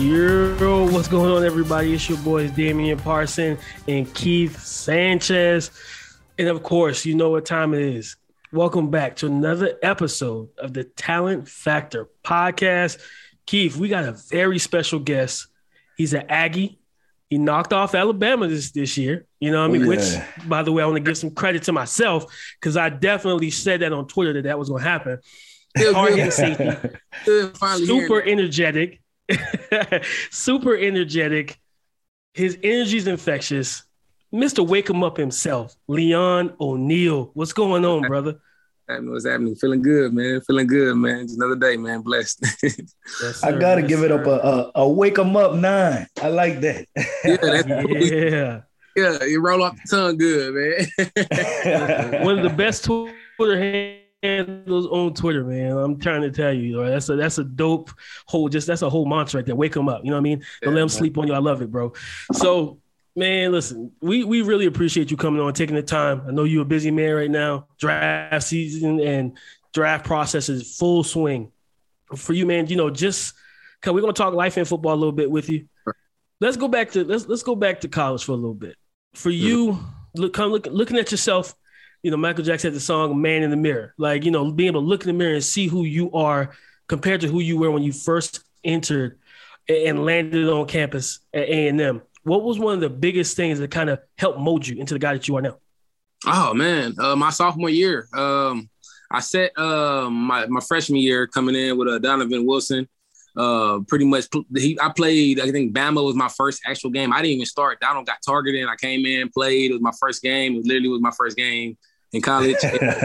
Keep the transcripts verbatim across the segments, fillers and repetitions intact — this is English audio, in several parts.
Yo, what's going on, everybody? It's your boys Damian Parson and Keith Sanchez. And of course, you know what time it is. Welcome back to another episode of the Talent Factor podcast. Keith, we got a very special guest. He's an Aggie. He knocked off Alabama this, this year. You know what I mean? Oh, yeah. Which, by the way, I want to give some credit to myself because I definitely said that on Twitter that that was going to happen. Hard-hitting safety. Super energetic. Super energetic. His energy is infectious. Mister Wake 'em Up himself, Leon O'Neal. What's going on, brother? What's happening? Feeling good, man. Feeling good, man. It's another day, man. Blessed. Yes, I gotta yes, give it sir. up a, a a Wake 'em Up nine. I like that. Yeah, that's yeah, yeah. You roll off the tongue, good, man. One of the best Twitter handles on Twitter, man. I'm trying to tell you, right? that's a that's a dope whole. Just that's a whole mantra right there. Wake 'em up. You know what I mean? Don't yeah, let them man. sleep on you. I love it, bro. So. Man, listen, we, we really appreciate you coming on, taking the time. I know you're a busy man right now. Draft season and draft process is full swing. For you, man, you know, just because we're going to talk life and football a little bit with you. Let's go back to let's let's go back to college for a little bit. For you, look, come look, looking at yourself, you know, Michael Jackson had the song "Man in the Mirror." Like, you know, being able to look in the mirror and see who you are compared to who you were when you first entered and landed on campus at A and M. What was one of the biggest things that kind of helped mold you into the guy that you are now? Oh, man. Uh, my sophomore year. Um, I set uh, my, my freshman year coming in with uh, Donovan Wilson. Uh, pretty much, he, I played, I think Bama was my first actual game. I didn't even start. Donald got targeted. I came in, played. It was my first game. It literally was my first game in college.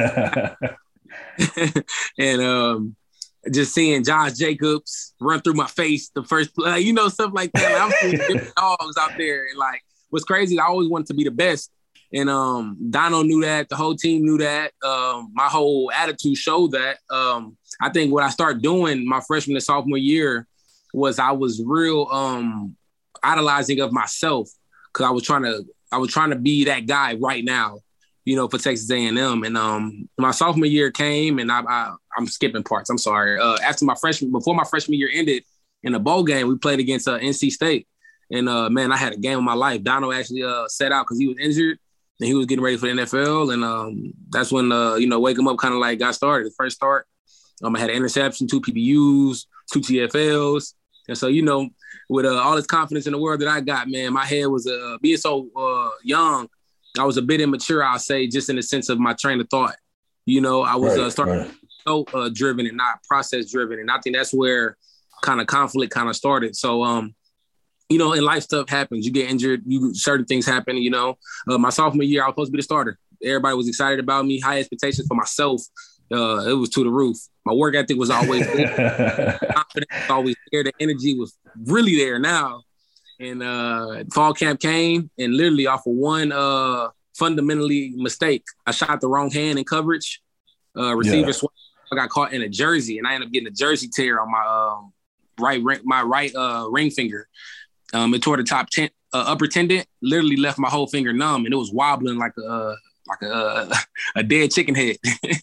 and um, just seeing Josh Jacobs run through my face the first play, you know, stuff like that. Like, I'm seeing different dogs out there. And like, what's crazy, I always wanted to be the best. And um, Dono knew that. The whole team knew that. Um, my whole attitude showed that. Um, I think what I started doing my freshman and sophomore year was I was real um, idolizing of myself because I was trying to I was trying to be that guy right now, you know, for Texas A and M. And um, my sophomore year came, and I, I, I'm skipping parts. I'm sorry. Uh, after my freshman, before my freshman year ended, in a bowl game, we played against uh, N C State. And, uh, man, I had a game of my life. Dono actually uh, set out because he was injured, and he was getting ready for the N F L. And um, that's when, uh, you know, Wake 'em Up kind of like got started, the first start. Um, I had an interception, two P B Us, two T F Ls. And so, you know, with uh, all this confidence in the world that I got, man, my head was uh, being so uh, young, I was a bit immature, I'll say, just in the sense of my train of thought. You know, I was right, uh, starting right. so uh, driven and not process driven. And I think that's where kind of conflict kind of started. So, um, you know, and life stuff happens. You get injured. You certain things happen, you know. Uh, my sophomore year, I was supposed to be the starter. Everybody was excited about me. High expectations for myself. Uh, it was to the roof. My work ethic was always there. Confidence was always there. The energy was really there now. And uh, fall camp came, and literally off of one uh, fundamentally mistake, I shot the wrong hand in coverage. Uh, receiver, yeah. I got caught in a jersey, and I ended up getting a jersey tear on my um, right ring, my right uh, ring finger. Um, it tore the top ten, uh, upper tendon. Literally left my whole finger numb, and it was wobbling like a uh, like a uh, a dead chicken head.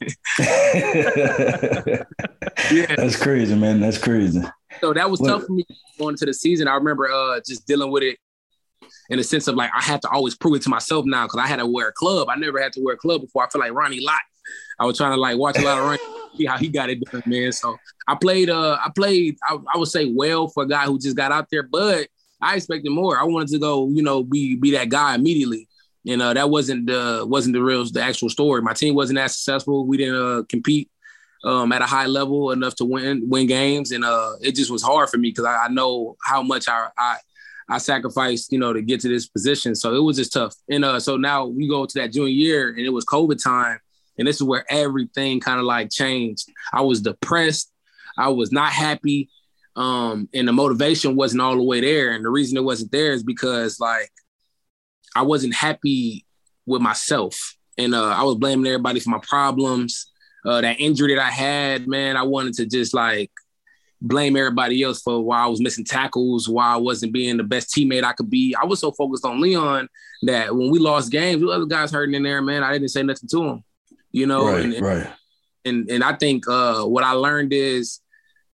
Yeah, that's crazy, man. That's crazy. So that was what? tough for me going into the season. I remember uh, just dealing with it in the sense of like I had to always prove it to myself now because I had to wear a club. I never had to wear a club before. I feel like Ronnie Lott. I was trying to like watch a lot of Ronnie, see how he got it done, man. So I played. Uh, I played. I, I would say well for a guy who just got out there, but I expected more. I wanted to go, you know, be be that guy immediately. And uh, that wasn't the wasn't the real the actual story. My team wasn't as successful. We didn't uh, compete um, at a high level enough to win win games, and uh, it just was hard for me because I, I know how much I, I I sacrificed, you know, to get to this position. So it was just tough. And uh, so now we go to that junior year, and it was COVID time, and this is where everything kind of like changed. I was depressed. I was not happy, um, and the motivation wasn't all the way there. And the reason it wasn't there is because like I wasn't happy with myself. And uh, I was blaming everybody for my problems. Uh, that injury that I had, man, I wanted to just like blame everybody else for why I was missing tackles, why I wasn't being the best teammate I could be. I was so focused on Leon that when we lost games, the other guys hurting in there, man, I didn't say nothing to him, you know? Right, and, right. And, and I think uh, what I learned is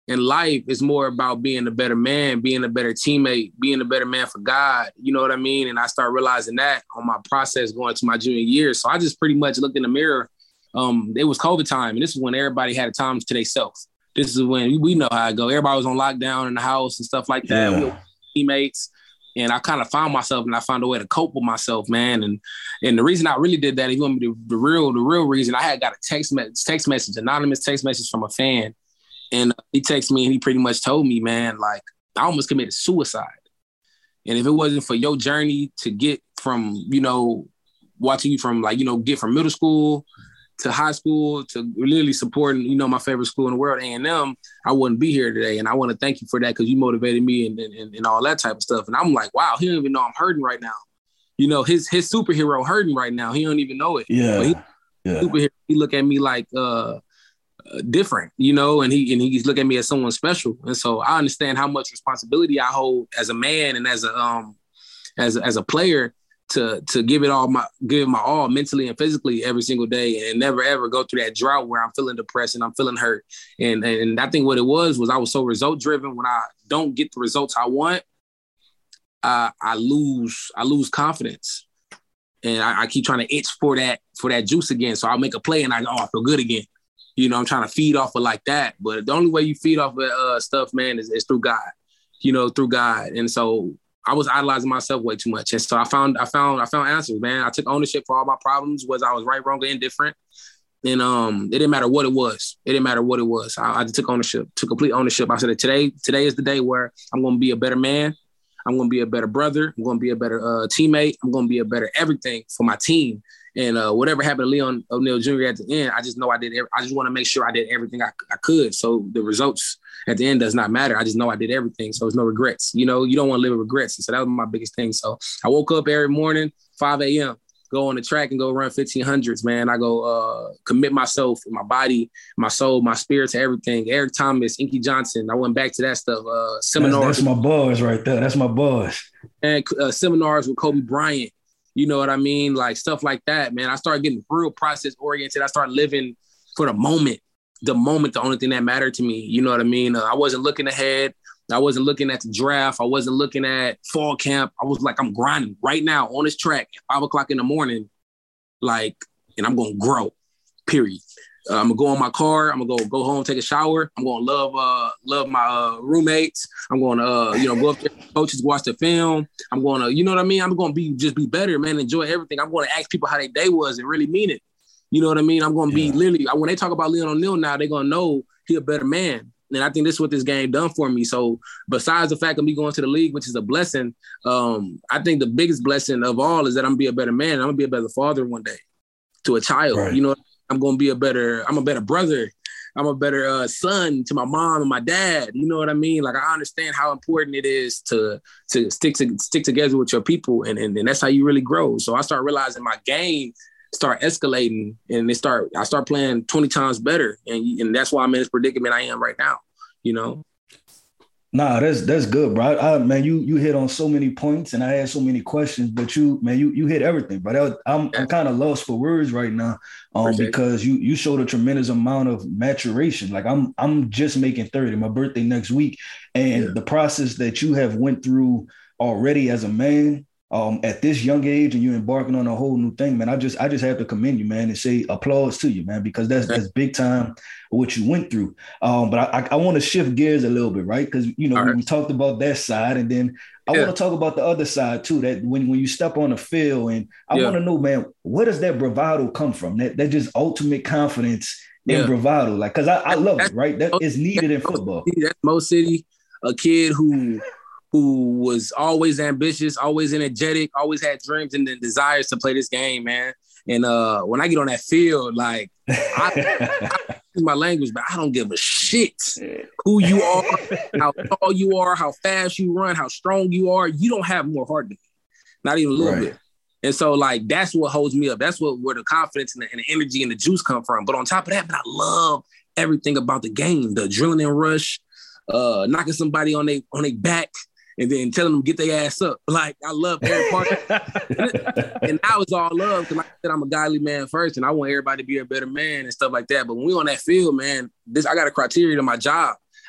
in life is more about being a better man, being a better teammate, being a better man for God. You know what I mean? And I started realizing that on my process going to my junior year. So I just pretty much looked in the mirror. Um, it was COVID time, and this is when everybody had a time to themselves. This is when we know how it go. Everybody was on lockdown in the house and stuff like that. Yeah. We were teammates. And I kind of found myself, and I found a way to cope with myself, man. And and the reason I really did that, if you want me to, the real the real reason, I had got a text me- text message, anonymous text message from a fan, and he texted me and he pretty much told me, man, like I almost committed suicide. And if it wasn't for your journey to get from, you know, watching you from like, you know, get from middle school to high school to literally supporting, you know, my favorite school in the world, A and M, I wouldn't be here today. And I want to thank you for that because you motivated me and, and and all that type of stuff. And I'm like, wow, he don't even know I'm hurting right now. You know, his his superhero hurting right now. He don't even know it. Yeah. But he, yeah. Superhero, he look at me like uh, uh, different, you know, and he and he's looking at me as someone special. And so I understand how much responsibility I hold as a man and as a um as as a player. To to give it all my give my all mentally and physically every single day and never ever go through that drought where I'm feeling depressed and I'm feeling hurt. And and I think what it was was I was so result driven. When I don't get the results I want, uh, I lose I lose confidence, and I, I keep trying to itch for that for that juice again. So I'll make a play and I oh I feel good again. You know, I'm trying to feed off of like that. But the only way you feed off of uh, stuff, man, is, is through God. You know, through God. And so I was idolizing myself way too much. And so I found, I found, I found answers, man. I took ownership for all my problems, whether I was right, wrong, or indifferent. And um, it didn't matter what it was. It didn't matter what it was. I, I took ownership, took complete ownership. I said, today, today is the day where I'm going to be a better man. I'm going to be a better brother. I'm going to be a better uh, teammate. I'm going to be a better everything for my team. And uh, whatever happened to Leon O'Neal Junior at the end, I just know I did. Every, I just want to make sure I did everything I, I could. So the results at the end does not matter. I just know I did everything. So there's no regrets. You know, you don't want to live with regrets. And so that was my biggest thing. So I woke up every morning, five a.m., go on the track and go run fifteen hundreds, man. I go uh, commit myself, my body, my soul, my spirit to everything. Eric Thomas, Inky Johnson. I went back to that stuff. Uh, seminars. That's, that's my boys right there. That's my boys. And uh, seminars with Kobe Bryant. You know what I mean? Like stuff like that, man. I started getting real process oriented. I started living for the moment. The moment, the only thing that mattered to me. You know what I mean? Uh, I wasn't looking ahead. I wasn't looking at the draft. I wasn't looking at fall camp. I was like, I'm grinding right now on this track at five o'clock in the morning. Like, and I'm going to grow, period. Uh, I'm going to go in my car. I'm going to go go home, take a shower. I'm going to love uh, love my uh, roommates. I'm going to, uh, you know, go up there, coaches, watch the film. I'm going to, you know what I mean? I'm going to be just be better, man, enjoy everything. I'm going to ask people how their day was and really mean it. You know what I mean? I'm going to yeah. be literally, when they talk about Leon O'Neal now, they're going to know he a better man. And I think this is what this game done for me. So besides the fact of me going to the league, which is a blessing, um, I think the biggest blessing of all is that I'm going to be a better man. I'm going to be a better father one day to a child. Right. You know, I'm going to be a better, I'm a better brother. I'm a better uh, son to my mom and my dad. You know what I mean? Like, I understand how important it is to to stick to stick together with your people. And, and, and that's how you really grow. So I start realizing my game start escalating, and they start, I start playing twenty times better. And, and that's why I'm in this predicament I am right now, you know? Nah, that's that's good, bro. I, I, man, you you hit on so many points, and I had so many questions, but you, man, you you hit everything. But was, I'm I'm kind of lost for words right now, um, because you you showed a tremendous amount of maturation. Like I'm I'm just making thirty, my birthday next week, and yeah. the process that you have went through already as a man, um, at this young age, and you're embarking on a whole new thing, man. I just I just have to commend you, man, and say applause to you, man, because that's that's big time what you went through. Um, but I, I want to shift gears a little bit, right? Because, you know, right. we talked about that side, and then I yeah. want to talk about the other side too, that when, when you step on the field, and I yeah. want to know, man, where does that bravado come from? That that just ultimate confidence in yeah. bravado. Like, because I, I love that's, it, right? That is needed in football. That's Mo City, a kid who who was always ambitious, always energetic, always had dreams and the desires to play this game, man. And uh, when I get on that field, like, I, I use my language, but I don't give a shit who you are, how tall you are, how fast you run, how strong you are. You don't have more heart than me, not even a little right. bit. And so, like, that's what holds me up. That's what where the confidence and the, and the energy and the juice come from. But on top of that, man, I love everything about the game, the adrenaline rush, uh, knocking somebody on their on their back, and then telling them get their ass up. Like, I love every part. And now it's all love, because like I said, I'm a godly man first, and I want everybody to be a better man and stuff like that. But when we on that field, man, this I got a criteria to my job.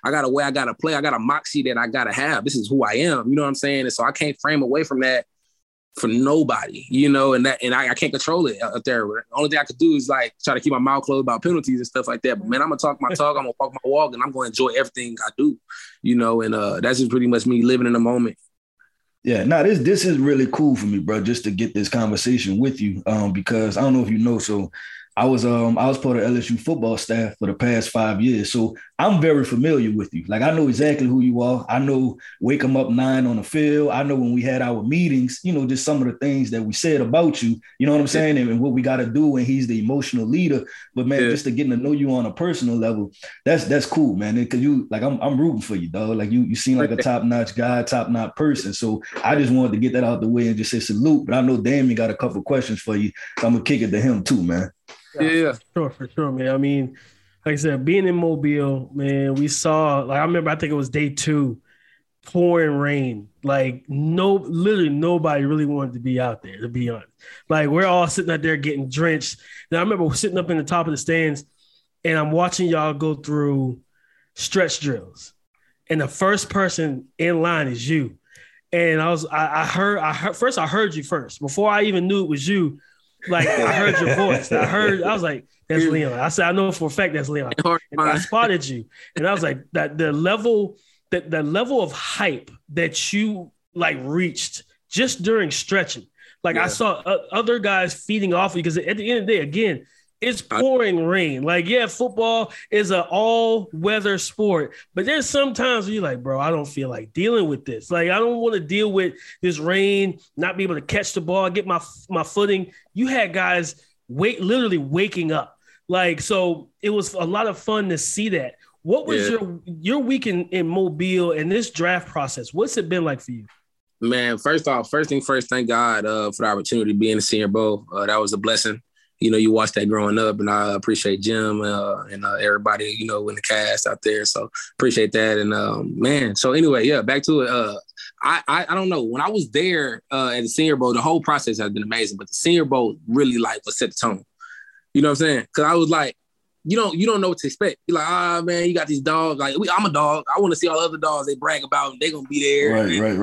I got a way I got to play. I got a moxie that I got to have. This is who I am. You know what I'm saying? And so I can't frame away from that for nobody, you know, and that, and I, I can't control it up there. The only thing I could do is like try to keep my mouth closed about penalties and stuff like that. But man, I'm gonna talk my talk, I'm gonna walk my walk, and I'm gonna enjoy everything I do, you know, and uh, that's just pretty much me living in the moment. Yeah, no, this this is really cool for me, bro, just to get this conversation with you, um, because I don't know if you know, so I was um I was part of L S U football staff for the past five years, so I'm very familiar with you. Like I know exactly who you are. I know wake 'em up nine on the field. I know when we had our meetings, you know, just some of the things that we said about you. You know what I'm saying, and, and what we got to do when he's the emotional leader. But man, yeah. just to getting to know you on a personal level, that's that's cool, man. Because you like I'm I'm rooting for you, dog. Like you you seem like a top notch guy, top notch person. So I just wanted to get that out the way and just say salute. But I know Damien got a couple questions for you, so I'm gonna kick it to him too, man. Yeah, yeah, for sure, for sure, man. I mean, like I said, being in Mobile, man, we saw, like, I remember, I think it was day two, pouring rain. Like, no, literally nobody really wanted to be out there, to be honest. Like, we're all sitting out there getting drenched. And I remember sitting up in the top of the stands, and I'm watching y'all go through stretch drills. And the first person in line is you. And I was, I, I heard, I heard, first I heard you first. Before I even knew it was you, like, I heard your voice. I heard, I was like, that's Leon. I said, I know for a fact that's Leon. And I spotted you. And I was like, that the level, that the level of hype that you like reached just during stretching. Like yeah. I saw uh, other guys feeding off you because at the end of the day, again, it's pouring rain. Like, yeah, football is an all-weather sport, but there's some times where you're like, bro, I don't feel like dealing with this. Like, I don't want to deal with this rain, not be able to catch the ball, get my my footing. You had guys wait, literally waking up. Like, so it was a lot of fun to see that. What was yeah. your your week in, in Mobile and this draft process? What's it been like for you? Man, first off, first thing first, thank God uh, for the opportunity to be in the Senior Bowl. Uh, that was a blessing. You know, you watched that growing up, and I appreciate Jim uh, and uh, everybody, you know, in the cast out there. So appreciate that. And um, man, so anyway, yeah, back to it. Uh, I, I I don't know. When I was there uh, at the Senior Bowl, the whole process has been amazing, but the Senior Bowl really like was set the tone. You know what I'm saying? Because I was like, you don't you don't know what to expect. You're like, ah, oh, man, you got these dogs. Like, we, I'm a dog. I want to see all the other dogs they brag about. They're gonna be there. Right, right,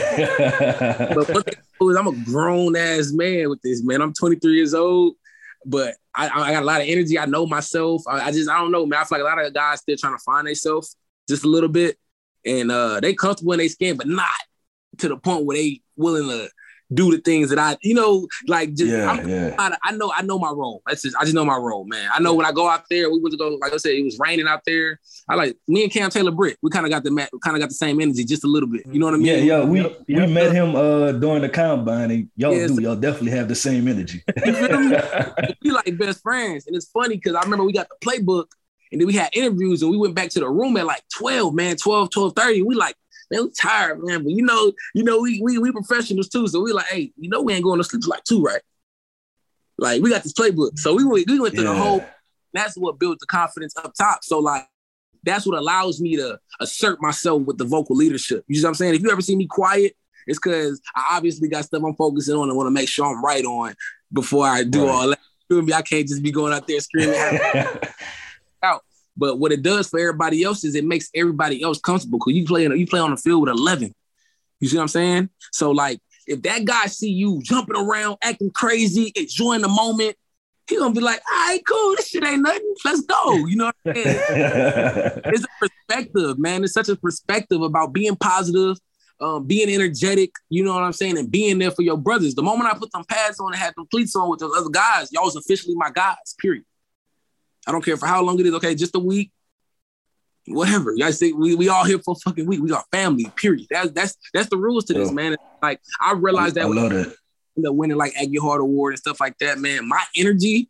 right. But what they do is I'm a grown ass man with this, man. I'm twenty-three years old. But I, I got a lot of energy. I know myself. I, I just, I don't know, man. I feel like a lot of guys still trying to find themselves just a little bit. And uh, they comfortable in their skin, but not to the point where they willing to do the things that I, you know, like just, yeah, I'm, yeah. I, I know, I know my role. That's just, I just know my role, man. I know when I go out there, we went to go, like I said, it was raining out there. I like, me and Cam Taylor Britt, we kind of got the, kind of got the same energy, just a little bit. You know what I mean? Yeah, yeah. We, yep, we yep. met him uh, during the combine, and y'all yeah, do, y'all definitely have the same energy. You feel me? We like best friends. And it's funny because I remember we got the playbook and then we had interviews and we went back to the room at like twelve, man, twelve, twelve thirty. We like, man, we tired, man. But you know, you know, we we we professionals too. So we like, hey, you know, we ain't going to sleep till like two, right? Like, we got this playbook. So we went, we went through yeah. the whole, that's what built the confidence up top. So like, that's what allows me to assert myself with the vocal leadership. You know what I'm saying? If you ever see me quiet, it's because I obviously got stuff I'm focusing on and want to make sure I'm right on before I do right. all that. You know me? I can't just be going out there screaming out. But what it does for everybody else is it makes everybody else comfortable because you play you play on the field with eleven. You see what I'm saying? So like, if that guy see you jumping around, acting crazy, enjoying the moment, he gonna be like, all right, cool, this shit ain't nothing. Let's go. You know what I'm saying? It's a perspective, man. It's such a perspective about being positive, um, being energetic, you know what I'm saying, and being there for your brothers. The moment I put them pads on and had them cleats on with those other guys, y'all was officially my guys, period. I don't care for how long it is, okay, just a week, whatever. Y'all say we, we all here for a fucking week. We are family, period. That's that's that's the rules to this, Yo. man. Like, I realized that I when love that. You know, winning like Aggie Hart Award and stuff like that, man, my energy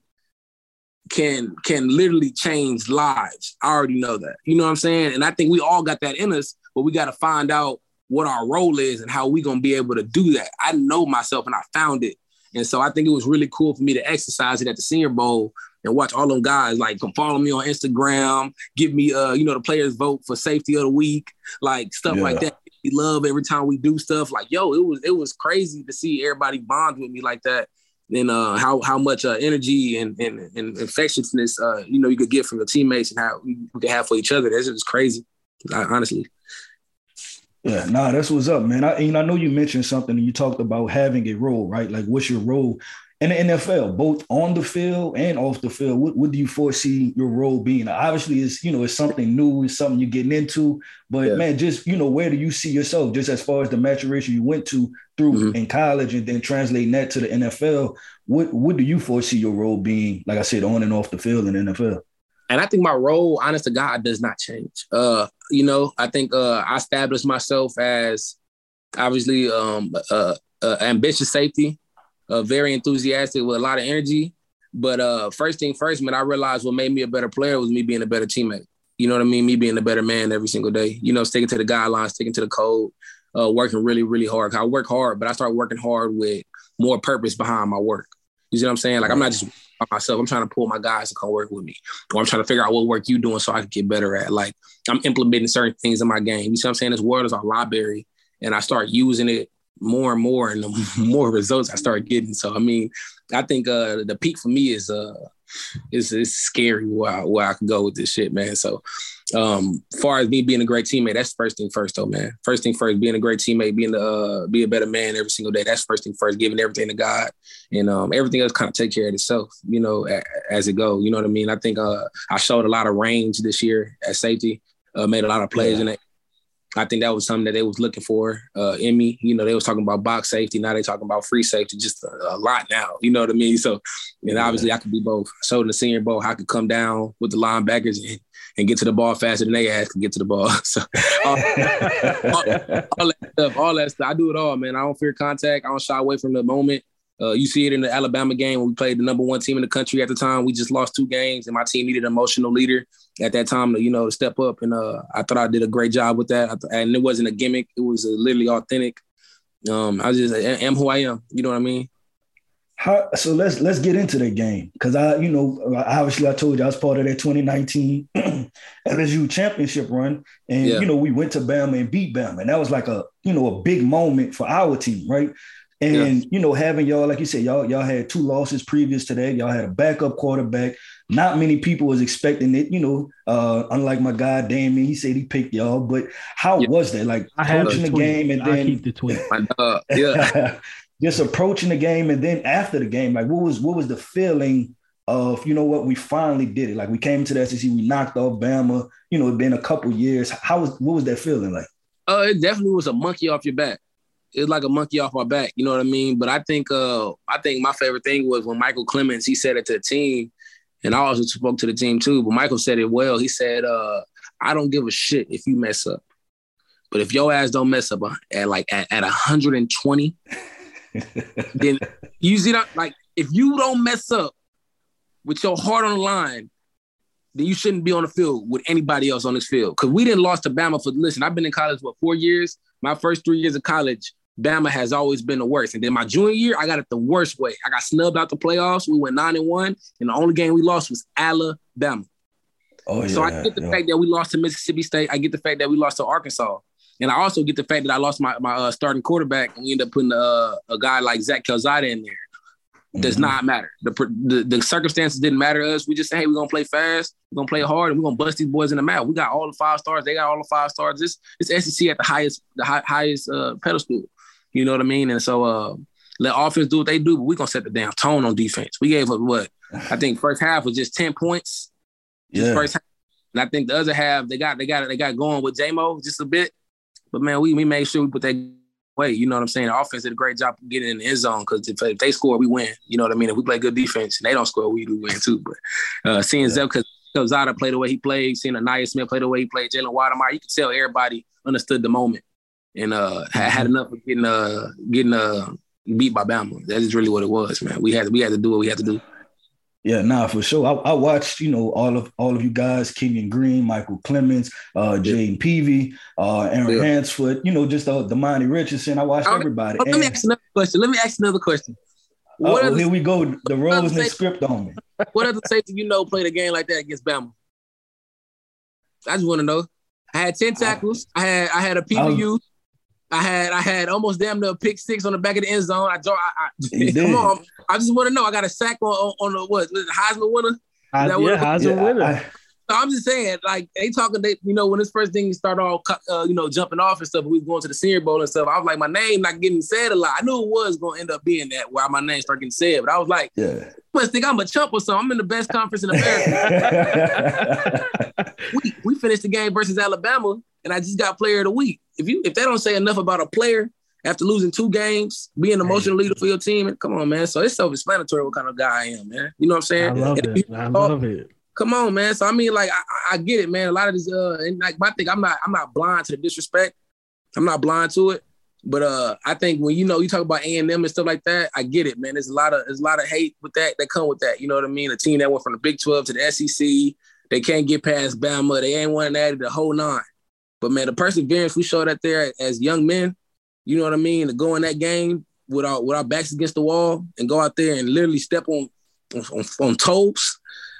can can literally change lives. I already know that. You know what I'm saying? And I think we all got that in us, but we got to find out what our role is and how we going to be able to do that. I know myself and I found it. And so I think it was really cool for me to exercise it at the Senior Bowl and watch all them guys like come follow me on Instagram, give me, uh, you know, the players vote for safety of the week, like stuff yeah. like that. We love every time we do stuff. Like, yo, it was it was crazy to see everybody bond with me like that, and uh, how how much uh, energy and, and and infectiousness uh, you know you could get from your teammates and how we could have for each other. That's just crazy. honestly. Yeah, nah, that's what's up, man. I, you know, I know you mentioned something and you talked about having a role, right? Like, what's your role in the N F L, both on the field and off the field? What, what do you foresee your role being? Obviously, it's, you know, it's something new, it's something you're getting into, but yeah. man, just, you know, where do you see yourself just as far as the maturation you went to through mm-hmm. in college and then translating that to the N F L? What, what do you foresee your role being, like I said, on and off the field in the N F L? And I think my role, honest to God, does not change. Uh, you know, I think uh, I established myself as obviously um, uh, uh, ambitious safety, uh, very enthusiastic with a lot of energy. But uh, first thing first, man, I realized what made me a better player was me being a better teammate. You know what I mean? Me being a better man every single day. You know, sticking to the guidelines, sticking to the code, uh, working really, really hard. I work hard, but I started working hard with more purpose behind my work. You see what I'm saying? Like, I'm not just by myself. I'm trying to pull my guys to come work with me. Or I'm trying to figure out what work you doing so I can get better at. Like, I'm implementing certain things in my game. You see what I'm saying? This world is our library, and I start using it more and more, and the more results I start getting. So, I mean, I think uh, the peak for me is uh, is, is scary where I, where I can go with this shit, man. So, um, as far as me being a great teammate, that's first thing first, though, man. First thing first, being a great teammate, being the, uh, be a better man every single day. That's first thing first, giving everything to God, and um, everything else kind of take care of itself, you know, a, as it goes. You know what I mean? I think uh, I showed a lot of range this year at safety, uh, made a lot of plays yeah. in it. I think that was something that they was looking for uh, in me. You know, they was talking about box safety. Now they talking about free safety, just a, a lot now. You know what I mean? So, and obviously I could be both. I showed in the Senior Bowl I could come down with the linebackers and, and get to the ball faster than they ass can get to the ball. So all, all, all that stuff, all that stuff. I do it all, man. I don't fear contact. I don't shy away from the moment. Uh, you see it in the Alabama game when we played the number one team in the country at the time. We just lost two games, and my team needed an emotional leader at that time to, you know, to step up. And uh, I thought I did a great job with that. And it wasn't a gimmick. It was uh, literally authentic. Um, I just I am who I am. You know what I mean? How, so let's let's get into that game, because I, you know, obviously I told you I was part of that twenty nineteen L S U championship run, and yeah. you know we went to Bama and beat Bama, and that was like a you know a big moment for our team, right? And, yeah. you know, having y'all, like you said, y'all y'all had two losses previous to that. Y'all had a backup quarterback. Not many people was expecting it, you know, uh, unlike my guy, Damien, he said he picked y'all. But how yeah. was that? Like, I coaching the game and then – keep the tweet. uh, yeah. just approaching the game, and then after the game, like, what was what was the feeling of, you know what, we finally did it? Like, we came to the S E C, we knocked off Bama. You know, it's been a couple years. How was What was that feeling like? Uh, it definitely was a monkey off your back. It's like a monkey off my back, you know what I mean? But I think uh, I think my favorite thing was when Michael Clemens, he said it to the team, and I also spoke to the team too, but Michael said it well. He said, uh, I don't give a shit if you mess up. But if your ass don't mess up at like at, at one hundred twenty, then you see that, like, if you don't mess up with your heart on the line, then you shouldn't be on the field with anybody else on this field. Because we didn't lost to Bama for, listen, I've been in college, what, four years? My first three years of college, Bama has always been the worst. And then my junior year, I got it the worst way. I got snubbed out the playoffs. We went nine and one, and the only game we lost was Alabama. Oh, yeah, so I get the yeah. fact that we lost to Mississippi State. I get the fact that we lost to Arkansas. And I also get the fact that I lost my, my uh, starting quarterback, and we ended up putting uh, a guy like Zach Calzada in there. Does mm-hmm. not matter. The, the the circumstances didn't matter to us. We just said, hey, we're going to play fast. We're going to play hard, and we're going to bust these boys in the mouth. We got all the five stars. They got all the five stars. This this S E C at the highest the high, highest uh, pedestal. You know what I mean? And so uh, let offense do what they do, but we're going to set the damn tone on defense. We gave up what? I think first half was just ten points. Just yeah. first half. And I think the other half, they got they got they got going with J-Mo just a bit. But, man, we, we made sure we put that way. You know what I'm saying? The offense did a great job getting in the end zone, because if, if they score, we win. You know what I mean? If we play good defense and they don't score, we do win too. But uh, seeing yeah. Zach Calzada play the way he played, seeing Anaya Smith play the way he played, Jalen Watermeyer, you could tell everybody understood the moment and uh, had, had enough of getting uh, getting uh, beat by Bama. That is really what it was, man. We had we had to do what we had to do. Yeah, nah, for sure. I, I watched, you know, all of all of you guys, Kenyon Green, Michael Clemens, uh, Jaden Peavy, uh, Aaron yeah. Hansford, you know, just uh, Damani Richardson. I watched oh, everybody. Oh, let me ask another question. Let me ask another question. What oh, here we go. The Rosen script on me. What other safety you know played a game like that against Bama? I just want to know. I had ten tackles. I had I had a P B U. I had I had almost damn near a pick six on the back of the end zone. I, I, I come on. I just want to know. I got a sack on on, on the what Heisman winner. Is that yeah, Heisman yeah, winner. I, I'm just saying, like, they talking, they, you know, when this first thing started all, uh, you know, jumping off and stuff, we was going to the Senior Bowl and stuff. I was like, my name not getting said a lot. I knew it was going to end up being that, where my name started getting said. But I was like, yeah, you must think I'm a chump or something. I'm in the best conference in America. we, we finished the game versus Alabama, and I just got player of the week. If you if they don't say enough about a player after losing two games, being the emotional leader for your team, and come on, man. So it's self-explanatory what kind of guy I am, man. You know what I'm saying? I love and it. I love it. Come on, man. So I mean, like, I, I get it, man. A lot of this, uh, and like my thing, I'm not, I'm not blind to the disrespect. I'm not blind to it. But uh, I think when you know you talk about A and M and stuff like that, I get it, man. There's a lot of, there's a lot of hate with that that come with that. You know what I mean? A team that went from the Big twelve to the S E C, they can't get past Bama. They ain't one that the whole nine. But man, the perseverance we showed out there as young men, you know what I mean, to go in that game with our with our backs against the wall and go out there and literally step on on, on toes.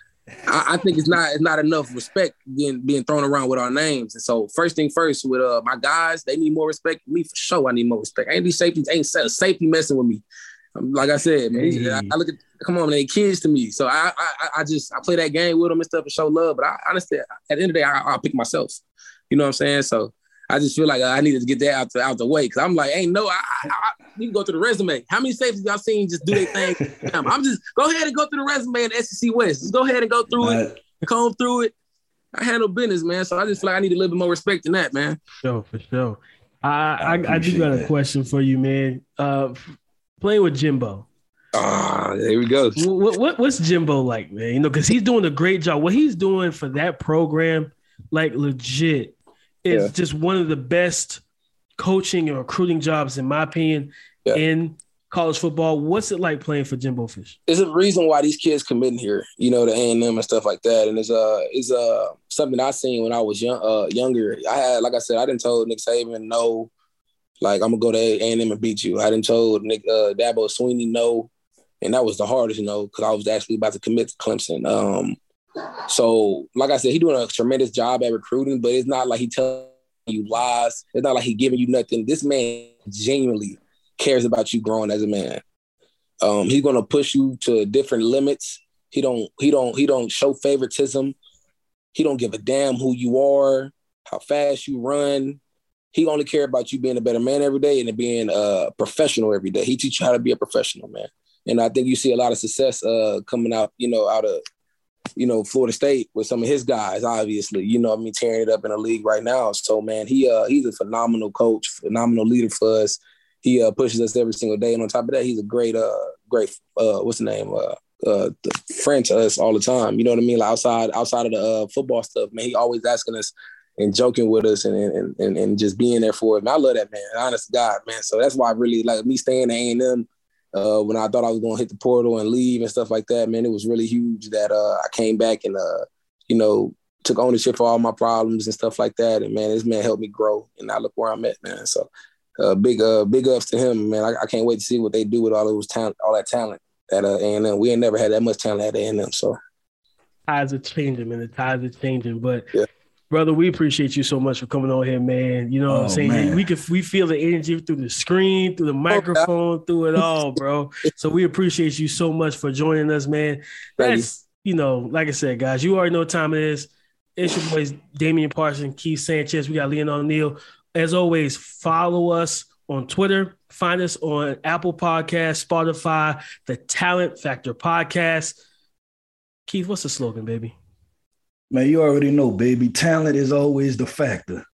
I, I think it's not it's not enough respect being being thrown around with our names. And so first thing first, with uh my guys, they need more respect. Me for sure, I need more respect. Ain't these safeties ain't safety messing with me. Um, like I said, man, hey. I, I look at come on, man, they kids to me. So I, I I just I play that game with them and stuff and show love. But I honestly, at the end of the day, I, I'll pick myself. You know what I'm saying? So I just feel like I needed to get that out the out the way because I'm like, ain't no, I, I, I need to go through the resume. How many safeties y'all seen just do their thing? I'm just go ahead and go through the resume in the S E C West. Just go ahead and go through right. it, comb through it. I handle business, man. So I just feel like I need a little bit more respect than that, man. For sure, for sure. I I, I do got that. a question for you, man. Uh, playing with Jimbo. Ah, uh, there we go. What, what what's Jimbo like, man? You know, because he's doing a great job. What he's doing for that program, like legit. It's yeah. just one of the best coaching and recruiting jobs, in my opinion, yeah. in college football. What's it like playing for Jimbo Fish? There's a reason why these kids committing here, you know, to A and M and stuff like that. And it's uh, it's uh, something I seen when I was young, uh, younger. I had, like I said, I didn't told Nick Saban no, like I'm gonna go to A and M and beat you. I didn't told Nick uh, Dabo Swinney no, and that was the hardest, you know, because I was actually about to commit to Clemson. Um, So, like I said, he's doing a tremendous job at recruiting, but it's not like he telling you lies. It's not like he giving you nothing. This man genuinely cares about you growing as a man. Um, he's gonna push you to different limits. He don't. He don't. He don't show favoritism. He don't give a damn who you are, how fast you run. He only care about you being a better man every day and being a professional every day. He teach you how to be a professional, man. And I think you see a lot of success uh, coming out, you know, out of. you know, Florida State with some of his guys, obviously, you know, I mean, tearing it up in the league right now. So, man, he uh, he's a phenomenal coach, phenomenal leader for us. He uh, pushes us every single day. And on top of that, he's a great, uh, great, uh, what's the name, uh, uh, friend to us all the time. You know what I mean? Like outside, outside of the uh, football stuff, man, he always asking us and joking with us and and and, and just being there for us. And I love that, man. Honest to God, man. So that's why I really like me staying at A and M. Uh, when I thought I was going to hit the portal and leave and stuff like that, man, it was really huge that uh, I came back and, uh, you know, took ownership for all my problems and stuff like that. And, man, this man helped me grow. And I look where I'm at, man. So uh, big uh, big ups to him, man. I, I can't wait to see what they do with all those talent, all that talent at uh, A and M. We ain't never had that much talent at A and M, so. Tides are changing, man. The tides are changing. But, yeah. brother, we appreciate you so much for coming on here, man. You know what oh, I'm saying? Man. We can we feel the energy through the screen, through the microphone, oh, through it all, bro. So we appreciate you so much for joining us, man. That's, you know, like I said, guys, you already know what time it is. It's your boys, Damian Parsons, Keith Sanchez. We got Leon O'Neal. As always, follow us on Twitter. Find us on Apple Podcasts, Spotify, the Talent Factor Podcast. Keith, what's the slogan, baby? Man, you already know, baby. Talent is always the factor.